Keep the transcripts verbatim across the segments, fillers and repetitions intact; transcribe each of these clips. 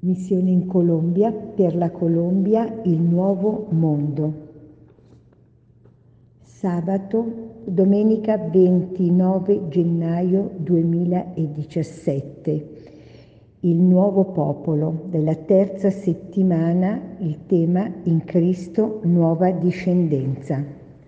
Missione in Colombia, per la Colombia il nuovo mondo. Sabato, domenica ventinove gennaio duemiladiciassette. Il nuovo popolo, della terza settimana, il tema in Cristo nuova discendenza.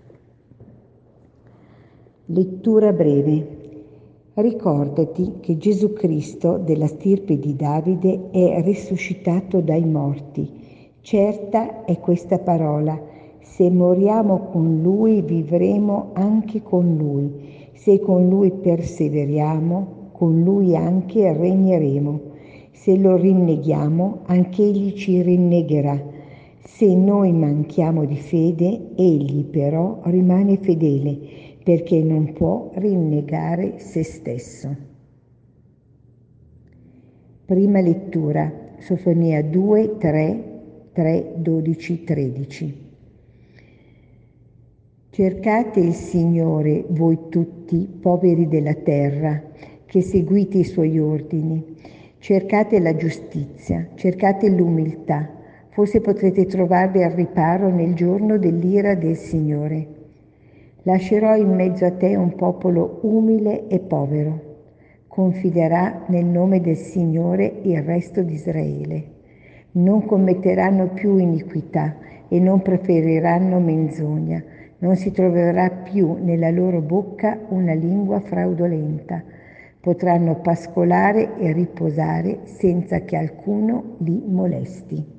Lettura breve. Ricordati che Gesù Cristo, della stirpe di Davide, è risuscitato dai morti. Certa è questa parola: se moriamo con Lui, vivremo anche con Lui. Se con Lui perseveriamo, con Lui anche regneremo. Se lo rinneghiamo, anche Egli ci rinnegherà. Se noi manchiamo di fede, Egli però rimane fedele, perché non può rinnegare se stesso. Prima lettura, Sofonia due, tre, tre, dodici, tredici. Cercate il Signore, voi tutti, poveri della terra, che seguite i Suoi ordini. Cercate la giustizia, cercate l'umiltà, forse potrete trovarvi al riparo nel giorno dell'ira del Signore. Lascerò in mezzo a te un popolo umile e povero. Confiderà nel nome del Signore il resto di Israele. Non commetteranno più iniquità e non proferiranno menzogna. Non si troverà più nella loro bocca una lingua fraudolenta. Potranno pascolare e riposare senza che alcuno li molesti.